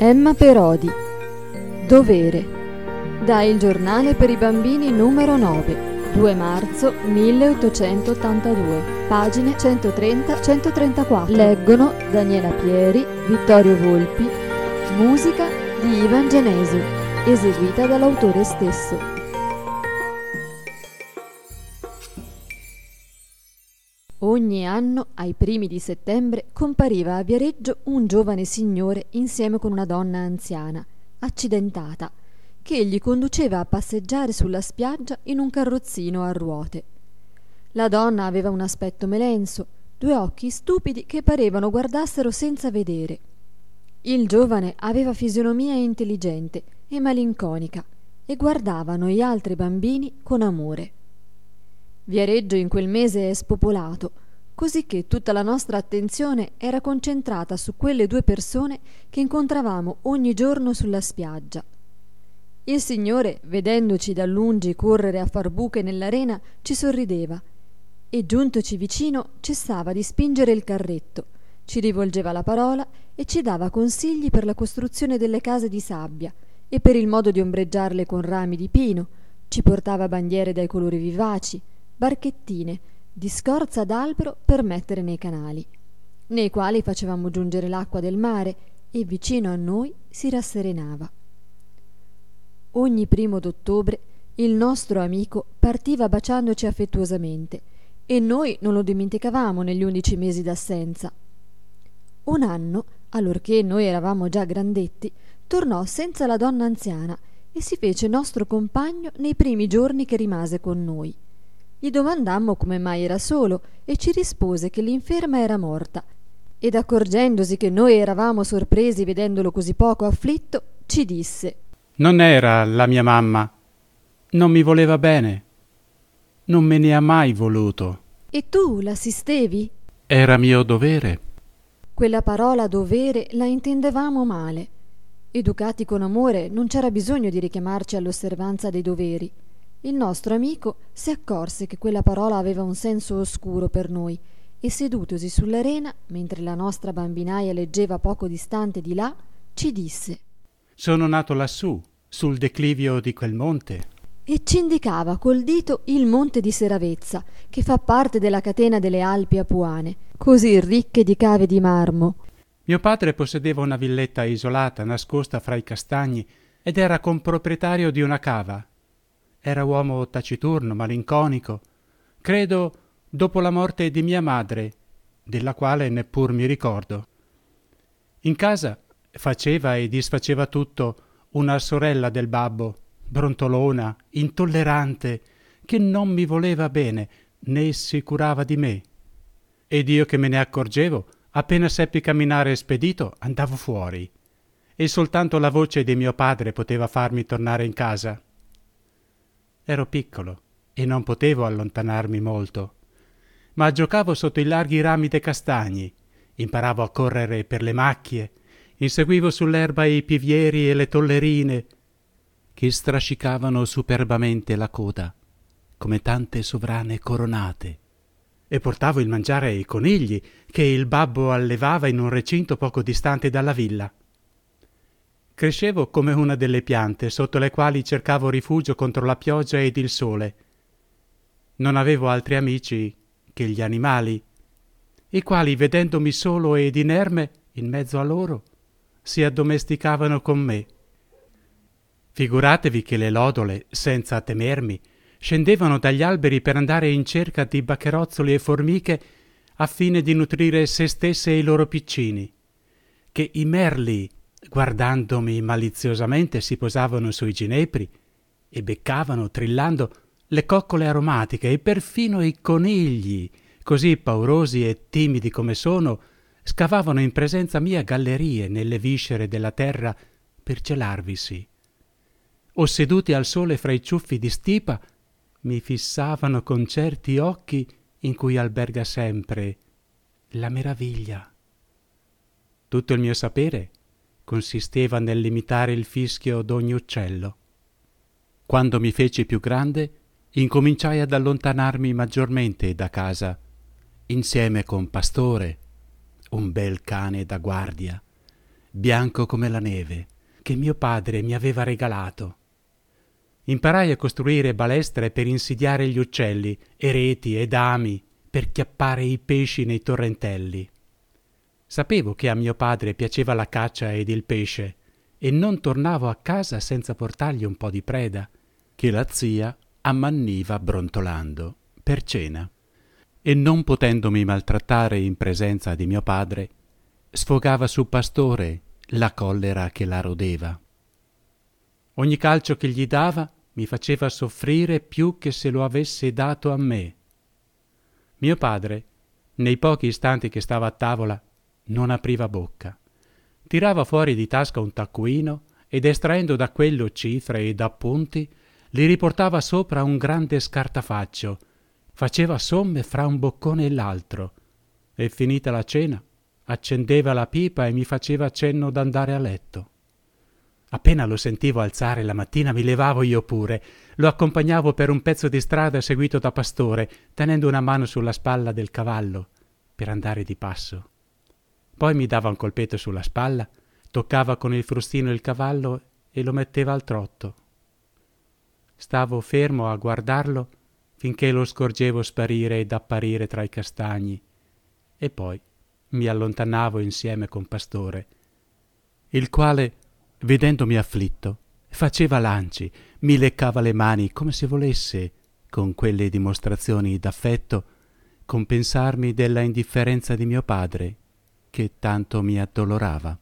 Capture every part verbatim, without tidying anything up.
Emma Perodi. Dovere. Da Il Giornale per i Bambini numero nove, due marzo milleottocentottantadue, pagine centotrenta centotrentaquattro. Leggono Daniela Pieri, Vittorio Volpi, musica di Ivan Genesu, eseguita dall'autore stesso. Ogni anno, ai primi di settembre, compariva a Viareggio un giovane signore insieme con una donna anziana, accidentata, che egli conduceva a passeggiare sulla spiaggia in un carrozzino a ruote. La donna aveva un aspetto melenso, due occhi stupidi che parevano guardassero senza vedere. Il giovane aveva fisionomia intelligente e malinconica e guardava noi altri bambini con amore. Viareggio in quel mese è spopolato, cosicché tutta la nostra attenzione era concentrata su quelle due persone che incontravamo ogni giorno sulla spiaggia. Il signore, vedendoci da lungi correre a far buche nell'arena, ci sorrideva e, giuntoci vicino, cessava di spingere il carretto, ci rivolgeva la parola e ci dava consigli per la costruzione delle case di sabbia e per il modo di ombreggiarle con rami di pino, ci portava bandiere dai colori vivaci, barchettine di scorza d'albero per mettere nei canali, nei quali facevamo giungere l'acqua del mare e vicino a noi si rasserenava. Ogni primo d'ottobre il nostro amico partiva baciandoci affettuosamente e noi non lo dimenticavamo negli undici mesi d'assenza. Un anno, allorché noi eravamo già grandetti, tornò senza la donna anziana e si fece nostro compagno nei primi giorni che rimase con noi. Gli domandammo come mai era solo e ci rispose che l'inferma era morta ed, accorgendosi che noi eravamo sorpresi vedendolo così poco afflitto, ci disse: «Non era la mia mamma, non mi voleva bene, non me ne ha mai voluto». «E tu l'assistevi?» «Era mio dovere». Quella parola dovere la intendevamo male. Educati con amore, non c'era bisogno di richiamarci all'osservanza dei doveri. Il nostro amico si accorse che quella parola aveva un senso oscuro per noi e, sedutosi sull'arena, mentre la nostra bambinaia leggeva poco distante di là, ci disse: «Sono nato lassù, sul declivio di quel monte». E ci indicava col dito il monte di Seravezza, che fa parte della catena delle Alpi Apuane, così ricche di cave di marmo. Mio padre possedeva una villetta isolata, nascosta fra i castagni, ed era comproprietario di una cava. Era uomo taciturno, malinconico. Credo dopo la morte di mia madre, della quale neppur mi ricordo. In casa faceva e disfaceva tutto una sorella del babbo, brontolona, intollerante, che non mi voleva bene né si curava di me. Ed io che me ne accorgevo, appena seppi camminare spedito, andavo fuori. E soltanto la voce di mio padre poteva farmi tornare in casa. Ero piccolo e non potevo allontanarmi molto, ma giocavo sotto i larghi rami dei castagni, imparavo a correre per le macchie, inseguivo sull'erba i pivieri e le tollerine, che strascicavano superbamente la coda, come tante sovrane coronate, e portavo il mangiare ai conigli, che il babbo allevava in un recinto poco distante dalla villa. Crescevo come una delle piante sotto le quali cercavo rifugio contro la pioggia ed il sole. Non avevo altri amici che gli animali, i quali, vedendomi solo ed inerme in mezzo a loro, si addomesticavano con me. Figuratevi che le lodole, senza temermi, scendevano dagli alberi per andare in cerca di baccherozzoli e formiche a fine di nutrire se stesse e i loro piccini, che i merli, guardandomi maliziosamente, si posavano sui ginepri e beccavano, trillando, le coccole aromatiche, e perfino i conigli, così paurosi e timidi come sono, scavavano in presenza mia gallerie nelle viscere della terra per celarvisi. O seduti al sole fra i ciuffi di stipa, mi fissavano con certi occhi in cui alberga sempre la meraviglia. Tutto il mio sapere consisteva nell'imitare il fischio d'ogni uccello. Quando mi feci più grande, incominciai ad allontanarmi maggiormente da casa, insieme con Pastore, un bel cane da guardia, bianco come la neve, che mio padre mi aveva regalato. Imparai a costruire balestre per insidiare gli uccelli, e reti ed ami per chiappare i pesci nei torrentelli. Sapevo che a mio padre piaceva la caccia ed il pesce, e non tornavo a casa senza portargli un po' di preda, che la zia ammanniva brontolando per cena. E non potendomi maltrattare in presenza di mio padre, sfogava su Pastore la collera che la rodeva. Ogni calcio che gli dava mi faceva soffrire più che se lo avesse dato a me. Mio padre, nei pochi istanti che stava a tavola, non apriva bocca. Tirava fuori di tasca un taccuino ed estraendo da quello cifre ed appunti, li riportava sopra un grande scartafaccio, faceva somme fra un boccone e l'altro, e finita la cena accendeva la pipa e mi faceva cenno d'andare a letto. Appena lo sentivo alzare la mattina mi levavo io pure, lo accompagnavo per un pezzo di strada seguito da Pastore, tenendo una mano sulla spalla del cavallo per andare di passo. Poi mi dava un colpetto sulla spalla, toccava con il frustino il cavallo e lo metteva al trotto. Stavo fermo a guardarlo finché lo scorgevo sparire ed apparire tra i castagni, e poi mi allontanavo insieme con Pastore, il quale, vedendomi afflitto, faceva lanci, mi leccava le mani come se volesse, con quelle dimostrazioni d'affetto, compensarmi della indifferenza di mio padre, che tanto mi addolorava.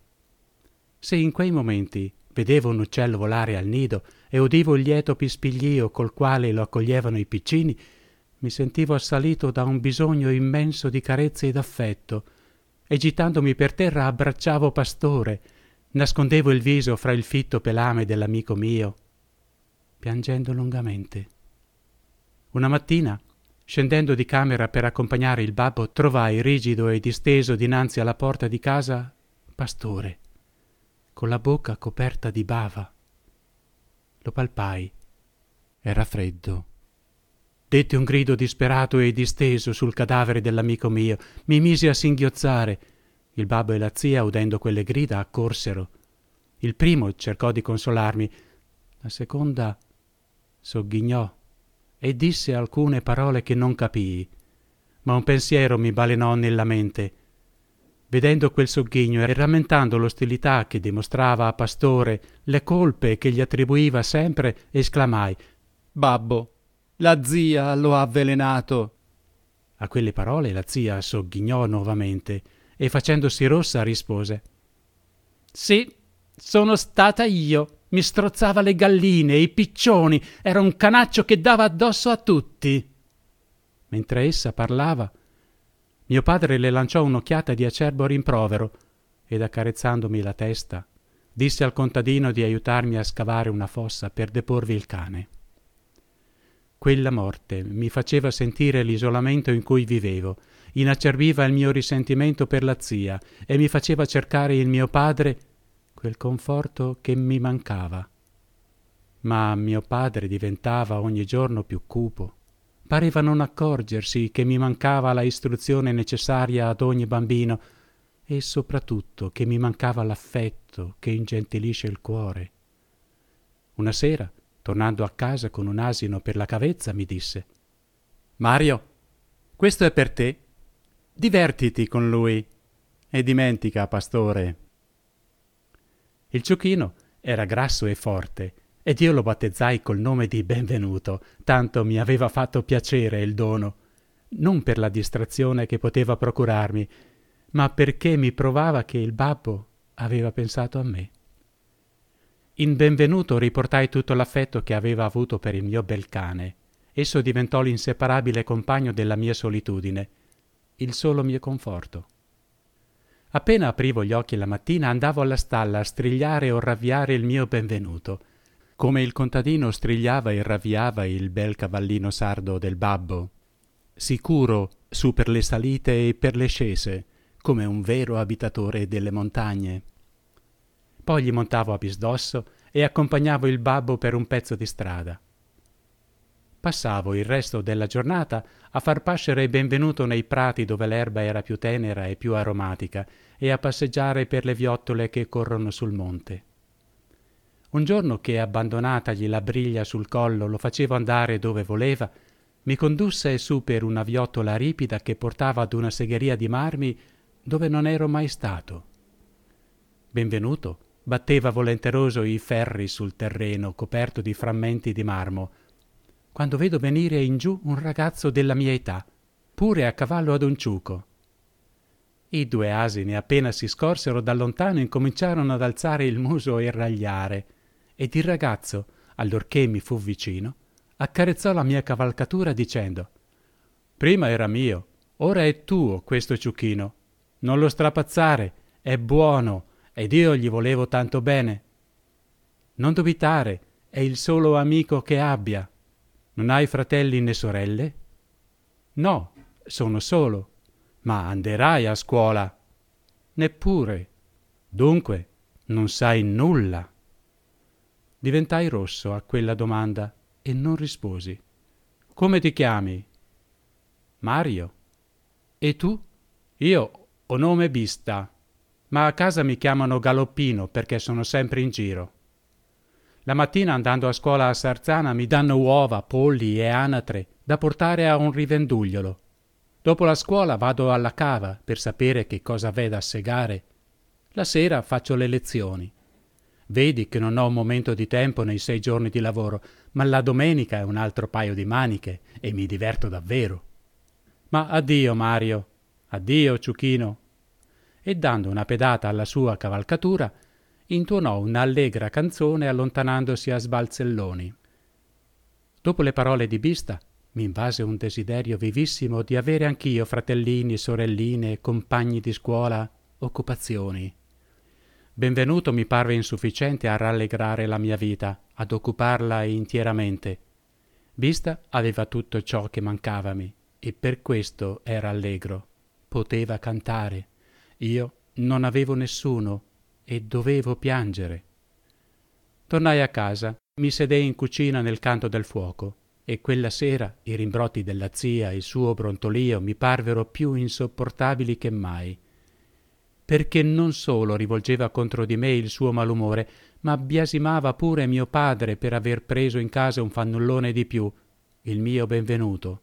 Se in quei momenti vedevo un uccello volare al nido e udivo il lieto pispiglio col quale lo accoglievano i piccini, mi sentivo assalito da un bisogno immenso di carezze ed affetto, e gitandomi per terra abbracciavo Pastore, nascondevo il viso fra il fitto pelame dell'amico mio, piangendo lungamente. Una mattina, scendendo di camera per accompagnare il babbo, trovai rigido e disteso dinanzi alla porta di casa Pastore, con la bocca coperta di bava. Lo palpai. Era freddo. Detti un grido disperato e disteso sul cadavere dell'amico mio. Mi misi a singhiozzare. Il babbo e la zia, udendo quelle grida, accorsero. Il primo cercò di consolarmi. La seconda sogghignò e disse alcune parole che non capii. Ma un pensiero mi balenò nella mente. Vedendo quel sogghigno e rammentando l'ostilità che dimostrava a Pastore, le colpe che gli attribuiva sempre, esclamai: «Babbo, la zia lo ha avvelenato!» A quelle parole la zia sogghignò nuovamente e facendosi rossa rispose: «Sì, sono stata io. Mi strozzava le galline, i piccioni, era un canaccio che dava addosso a tutti!» Mentre essa parlava, mio padre le lanciò un'occhiata di acerbo rimprovero ed, accarezzandomi la testa, disse al contadino di aiutarmi a scavare una fossa per deporvi il cane. Quella morte mi faceva sentire l'isolamento in cui vivevo, inacerbiva il mio risentimento per la zia e mi faceva cercare in mio padre quel conforto che mi mancava. Ma mio padre diventava ogni giorno più cupo. Pareva non accorgersi che mi mancava la istruzione necessaria ad ogni bambino e soprattutto che mi mancava l'affetto che ingentilisce il cuore. Una sera, tornando a casa con un asino per la cavezza, mi disse: «Mario, questo è per te. Divertiti con lui e dimentica Pastore». Il ciuchino era grasso e forte ed io lo battezzai col nome di Benvenuto, tanto mi aveva fatto piacere il dono, non per la distrazione che poteva procurarmi, ma perché mi provava che il babbo aveva pensato a me. In Benvenuto riportai tutto l'affetto che aveva avuto per il mio bel cane. Esso diventò l'inseparabile compagno della mia solitudine, il solo mio conforto. Appena aprivo gli occhi la mattina andavo alla stalla a strigliare o ravviare il mio Benvenuto, come il contadino strigliava e ravviava il bel cavallino sardo del babbo, sicuro su per le salite e per le scese, come un vero abitatore delle montagne. Poi gli montavo a bisdosso e accompagnavo il babbo per un pezzo di strada. Passavo il resto della giornata a far pascere Benvenuto nei prati dove l'erba era più tenera e più aromatica e a passeggiare per le viottole che corrono sul monte. Un giorno che, abbandonatagli la briglia sul collo, lo facevo andare dove voleva, mi condusse su per una viottola ripida che portava ad una segheria di marmi dove non ero mai stato. Benvenuto batteva volenteroso i ferri sul terreno coperto di frammenti di marmo, quando vedo venire in giù un ragazzo della mia età, pure a cavallo ad un ciuco. I due asini, appena si scorsero da lontano, incominciarono ad alzare il muso e ragliare, ed il ragazzo, allorché mi fu vicino, accarezzò la mia cavalcatura dicendo: «Prima era mio, ora è tuo questo ciuchino. Non lo strapazzare, è buono, ed io gli volevo tanto bene. Non dubitare, è il solo amico che abbia. Non hai fratelli né sorelle?» «No, sono solo». «Ma anderai a scuola?» «Neppure». «Dunque, non sai nulla». Diventai rosso a quella domanda e non risposi. «Come ti chiami?» «Mario». «E tu?» «Io ho nome Bista, ma a casa mi chiamano Galoppino perché sono sempre in giro. La mattina, andando a scuola a Sarzana, mi danno uova, polli e anatre da portare a un rivendugliolo. Dopo la scuola vado alla cava per sapere che cosa v'è da segare. La sera faccio le lezioni. Vedi che non ho un momento di tempo nei sei giorni di lavoro, ma la domenica è un altro paio di maniche e mi diverto davvero. Ma addio, Mario, addio, ciuchino». E dando una pedata alla sua cavalcatura, intuonò un'allegra canzone allontanandosi a sbalzelloni. Dopo le parole di Bista mi invase un desiderio vivissimo di avere anch'io fratellini, sorelline, compagni di scuola, occupazioni. Benvenuto mi parve insufficiente a rallegrare la mia vita, ad occuparla intieramente. Bista aveva tutto ciò che mancavami e per questo era allegro. Poteva cantare. Io non avevo nessuno e dovevo piangere. Tornai a casa, mi sedei in cucina nel canto del fuoco e quella sera i rimbrotti della zia e il suo brontolio mi parvero più insopportabili che mai, perché non solo rivolgeva contro di me il suo malumore, ma biasimava pure mio padre per aver preso in casa un fannullone di più, il mio Benvenuto.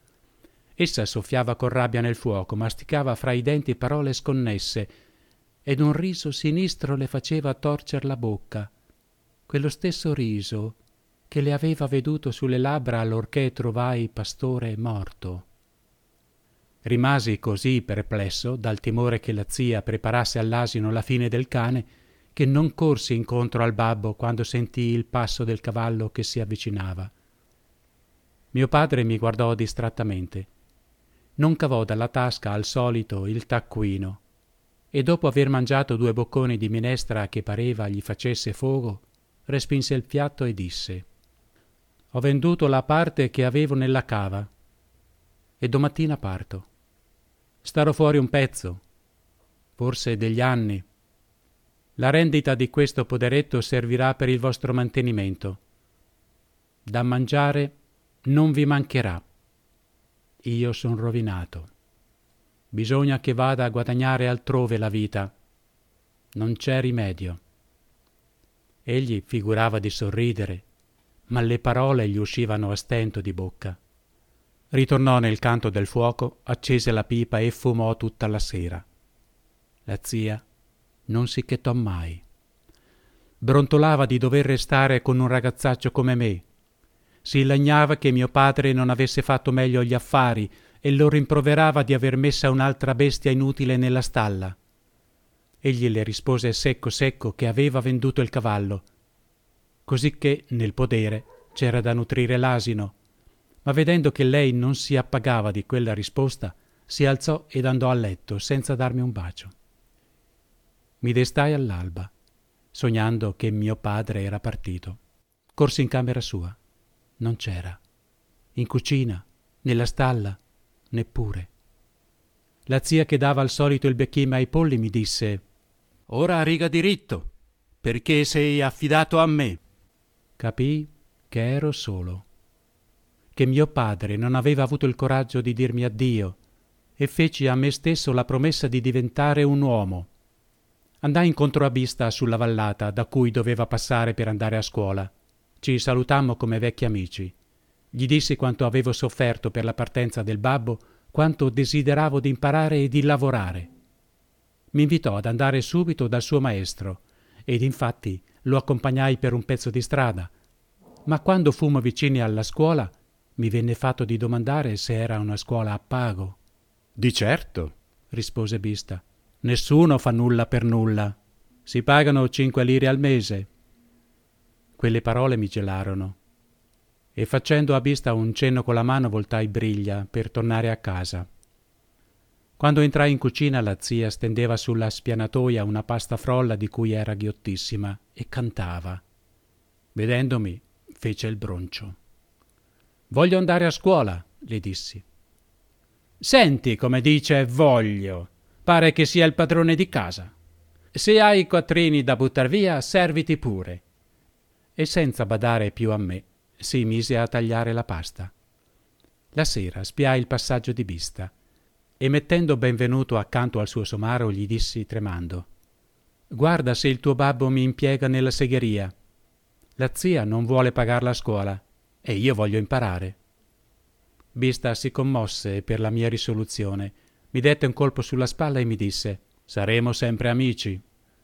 Essa soffiava con rabbia nel fuoco, masticava fra i denti parole sconnesse, ed un riso sinistro le faceva torcer la bocca, quello stesso riso che le aveva veduto sulle labbra allorché trovai Pastore morto. Rimasi così perplesso dal timore che la zia preparasse all'asino la fine del cane, che non corsi incontro al babbo quando sentii il passo del cavallo che si avvicinava. Mio padre mi guardò distrattamente. Non cavò dalla tasca al solito il taccuino e dopo aver mangiato due bocconi di minestra che pareva gli facesse fogo, respinse il piatto e disse: «Ho venduto la parte che avevo nella cava e domattina parto. Starò fuori un pezzo, forse degli anni. La rendita di questo poderetto servirà per il vostro mantenimento. Da mangiare non vi mancherà. Io son rovinato. Bisogna che vada a guadagnare altrove la vita. Non c'è rimedio». Egli figurava di sorridere, ma le parole gli uscivano a stento di bocca. Ritornò nel canto del fuoco, accese la pipa e fumò tutta la sera. La zia non si chetò mai. Brontolava di dover restare con un ragazzaccio come me. Si lagnava che mio padre non avesse fatto meglio gli affari e lo rimproverava di aver messa un'altra bestia inutile nella stalla. Egli le rispose secco secco che aveva venduto il cavallo, cosicché nel podere c'era da nutrire l'asino, ma vedendo che lei non si appagava di quella risposta, si alzò ed andò a letto senza darmi un bacio. Mi destai all'alba, sognando che mio padre era partito. Corsi in camera sua. Non c'era. In cucina, nella stalla, neppure. La zia che dava al solito il becchime ai polli mi disse: «Ora riga diritto, perché sei affidato a me». Capii che ero solo. che mio padre non aveva avuto il coraggio di dirmi addio e feci a me stesso la promessa di diventare un uomo. Andai incontro a Bista sulla vallata da cui doveva passare per andare a scuola. Ci salutammo come vecchi amici. Gli dissi quanto avevo sofferto per la partenza del babbo, quanto desideravo di imparare e di lavorare. Mi invitò ad andare subito dal suo maestro ed infatti lo accompagnai per un pezzo di strada, ma quando fummo vicini alla scuola mi venne fatto di domandare se era una scuola a pago. «Di certo», rispose Bista. «Nessuno fa nulla per nulla. Si pagano cinque lire al mese». Quelle parole mi gelarono e facendo a Bista un cenno con la mano voltai briglia per tornare a casa. Quando entrai in cucina la zia stendeva sulla spianatoia una pasta frolla di cui era ghiottissima e cantava. Vedendomi fece il broncio. «Voglio andare a scuola», le dissi. «Senti come dice voglio. Pare che sia il padrone di casa. Se hai quattrini da buttar via, serviti pure». E senza badare più a me, si mise a tagliare la pasta. La sera spiai il passaggio di Bista e mettendo Benvenuto accanto al suo somaro gli dissi tremando: «Guarda se il tuo babbo mi impiega nella segheria. La zia non vuole pagar la scuola e io voglio imparare». Bista si commosse per la mia risoluzione, mi dette un colpo sulla spalla e mi disse: «Saremo sempre amici».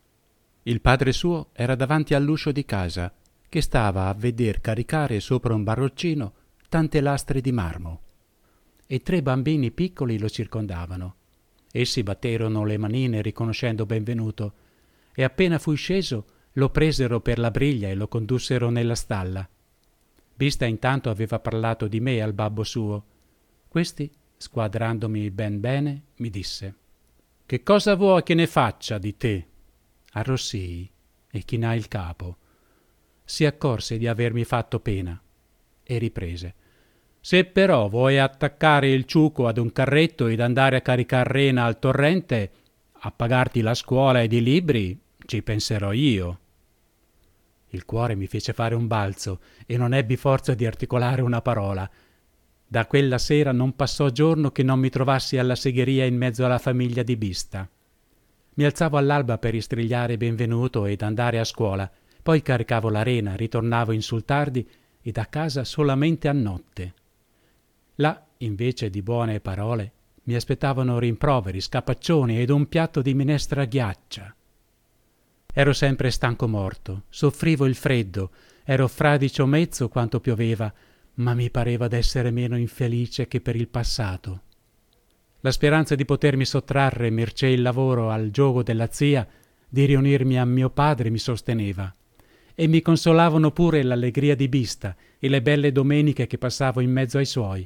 Il padre suo era davanti all'uscio di casa, che stava a veder caricare sopra un barroccino tante lastre di marmo, e tre bambini piccoli lo circondavano. Essi batterono le manine riconoscendo Benvenuto, e appena fui sceso lo presero per la briglia e lo condussero nella stalla. Bista intanto aveva parlato di me al babbo suo. Questi, squadrandomi ben bene, mi disse: «Che cosa vuoi che ne faccia di te?» Arrossii e chinai il capo. Si accorse di avermi fatto pena e riprese: «Se però vuoi attaccare il ciuco ad un carretto ed andare a caricar rena al torrente, a pagarti la scuola ed i libri, ci penserò io». Il cuore mi fece fare un balzo e non ebbi forza di articolare una parola. Da quella sera non passò giorno che non mi trovassi alla segheria in mezzo alla famiglia di Bista. Mi alzavo all'alba per istrigliare Benvenuto ed andare a scuola, poi caricavo la rena, ritornavo in sul tardi ed a casa solamente a notte. Là, invece di buone parole, mi aspettavano rimproveri, scapaccioni ed un piatto di minestra ghiaccia. Ero sempre stanco morto, soffrivo il freddo, ero fradicio mezzo quanto pioveva, ma mi pareva d'essere meno infelice che per il passato. La speranza di potermi sottrarre, mercé il lavoro, al giogo della zia, di riunirmi a mio padre mi sosteneva, e mi consolavano pure l'allegria di Bista e le belle domeniche che passavo in mezzo ai suoi.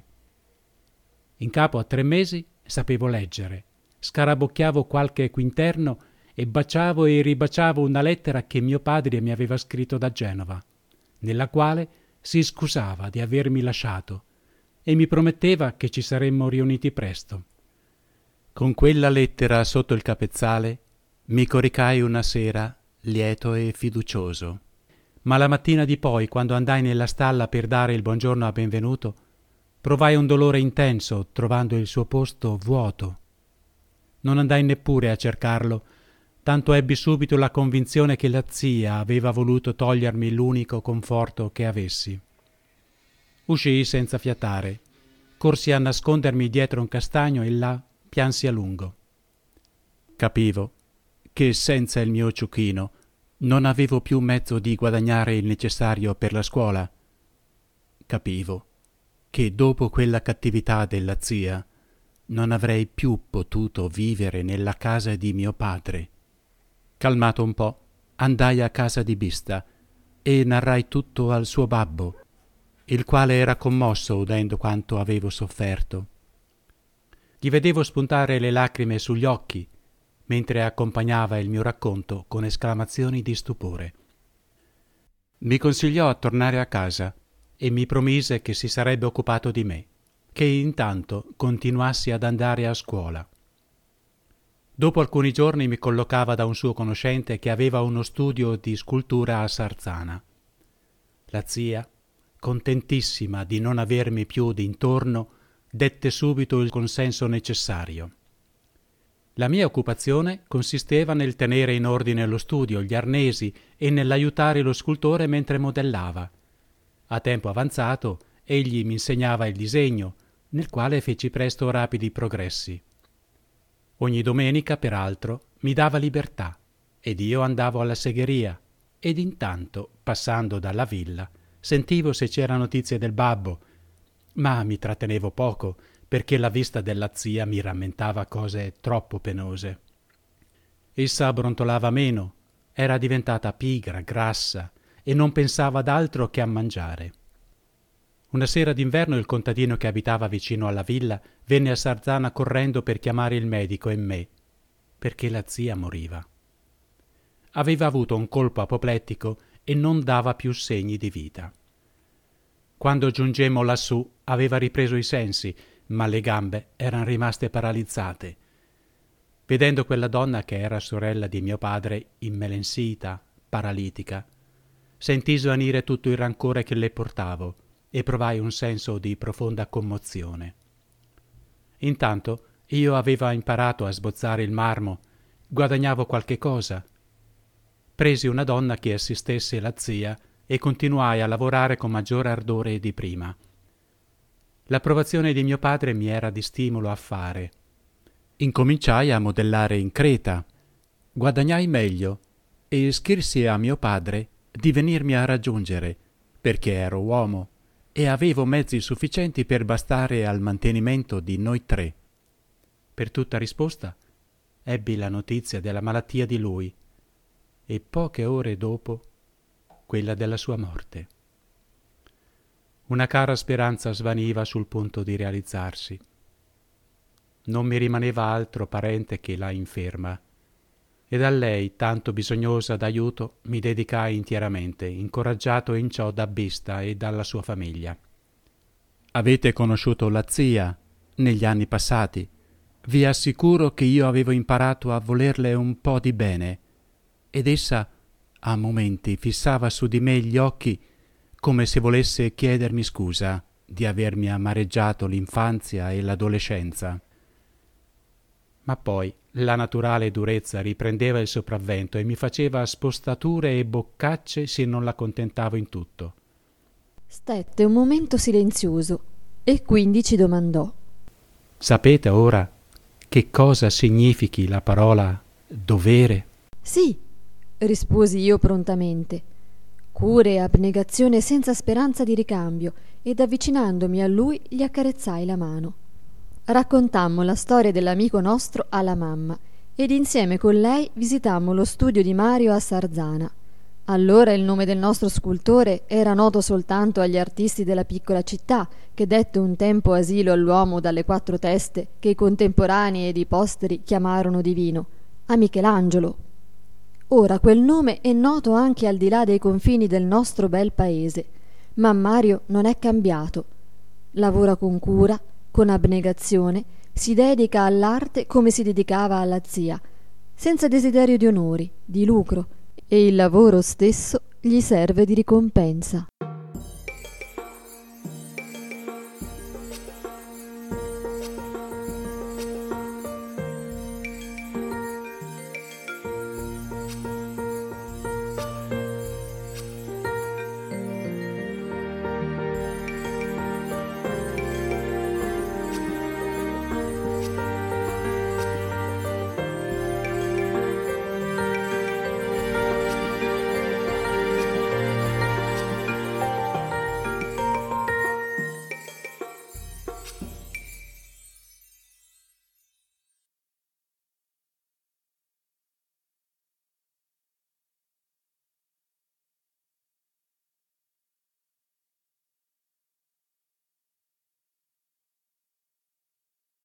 In capo a tre mesi sapevo leggere, scarabocchiavo qualche quinterno e baciavo e ribaciavo una lettera che mio padre mi aveva scritto da Genova, nella quale si scusava di avermi lasciato e mi prometteva che ci saremmo riuniti presto. Con quella lettera sotto il capezzale mi coricai una sera lieto e fiducioso, ma la mattina di poi, quando andai nella stalla per dare il buongiorno a Benvenuto, provai un dolore intenso trovando il suo posto vuoto. Non andai neppure a cercarlo, tanto ebbi subito la convinzione che la zia aveva voluto togliermi l'unico conforto che avessi. Uscii senza fiatare, corsi a nascondermi dietro un castagno e là piansi a lungo. Capivo che senza il mio ciuchino non avevo più mezzo di guadagnare il necessario per la scuola. Capivo che dopo quella cattività della zia non avrei più potuto vivere nella casa di mio padre. Calmato un po', andai a casa di Bista e narrai tutto al suo babbo, il quale era commosso udendo quanto avevo sofferto. Gli vedevo spuntare le lacrime sugli occhi, mentre accompagnava il mio racconto con esclamazioni di stupore. Mi consigliò a tornare a casa e mi promise che si sarebbe occupato di me, che intanto continuassi ad andare a scuola. Dopo alcuni giorni mi collocava da un suo conoscente che aveva uno studio di scultura a Sarzana. La zia, contentissima di non avermi più d'intorno, dette subito il consenso necessario. La mia occupazione consisteva nel tenere in ordine lo studio, gli arnesi e nell'aiutare lo scultore mentre modellava. A tempo avanzato egli mi insegnava il disegno, nel quale feci presto rapidi progressi. Ogni domenica, peraltro, mi dava libertà ed io andavo alla segheria ed intanto, passando dalla villa, sentivo se c'era notizie del babbo, ma mi trattenevo poco perché la vista della zia mi rammentava cose troppo penose. Essa brontolava meno, era diventata pigra, grassa e non pensava ad altro che a mangiare. Una sera d'inverno il contadino che abitava vicino alla villa venne a Sarzana correndo per chiamare il medico e me, perché la zia moriva. Aveva avuto un colpo apoplettico e non dava più segni di vita. Quando giungemmo lassù aveva ripreso i sensi, ma le gambe erano rimaste paralizzate. Vedendo quella donna che era sorella di mio padre immelensita, paralitica, sentii svanire tutto il rancore che le portavo e provai un senso di profonda commozione. Intanto io avevo imparato a sbozzare il marmo, guadagnavo qualche cosa. Presi una donna che assistesse la zia e continuai a lavorare con maggiore ardore di prima. L'approvazione di mio padre mi era di stimolo a fare. Incominciai a modellare in creta, guadagnai meglio e scrissi a mio padre di venirmi a raggiungere, perché ero uomo e avevo mezzi sufficienti per bastare al mantenimento di noi tre. Per tutta risposta ebbi la notizia della malattia di lui e poche ore dopo quella della sua morte. Una cara speranza svaniva sul punto di realizzarsi. Non mi rimaneva altro parente che la inferma, ed a lei, tanto bisognosa d'aiuto, mi dedicai intieramente, incoraggiato in ciò da Bista e dalla sua famiglia. Avete conosciuto la zia negli anni passati. Vi assicuro che io avevo imparato a volerle un po' di bene, ed essa a momenti fissava su di me gli occhi come se volesse chiedermi scusa di avermi amareggiato l'infanzia e l'adolescenza. Ma poi la naturale durezza riprendeva il sopravvento e mi faceva spostature e boccacce se non l'accontentavo in tutto. Stette un momento silenzioso e quindi ci domandò: Sapete ora che cosa significhi la parola dovere? Sì, risposi io prontamente. Cure e abnegazione senza speranza di ricambio, ed avvicinandomi a lui gli accarezzai la mano. Raccontammo la storia dell'amico nostro alla mamma ed insieme con lei visitammo lo studio di Mario a Sarzana. Allora il nome del nostro scultore era noto soltanto agli artisti della piccola città, che dette un tempo asilo all'uomo dalle quattro teste che i contemporanei ed i posteri chiamarono divino, a Michelangelo. Ora quel nome è noto anche al di là dei confini del nostro bel paese, ma Mario non è cambiato. Lavora con cura, con abnegazione, si dedica all'arte come si dedicava alla zia, senza desiderio di onori, di lucro, e il lavoro stesso gli serve di ricompensa.